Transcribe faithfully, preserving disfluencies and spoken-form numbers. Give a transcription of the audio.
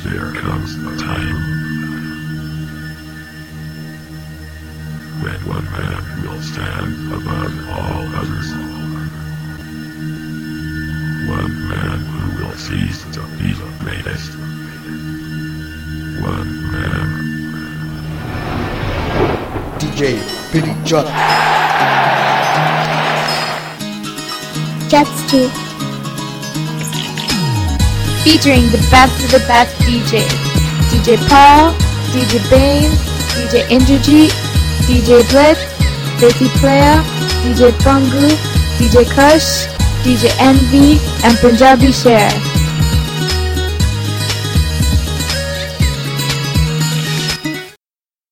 There comes a time when one man will stand above all others. One man who will cease to be the greatest. One man. D J Billy John. Jetstu. Featuring the best of the best D Js. D J Paul, D J Bane, D J Indrajit, D J Blitz, Desi Player, D J Pangu, D J Kush, D J Envy, and Punjabi Share.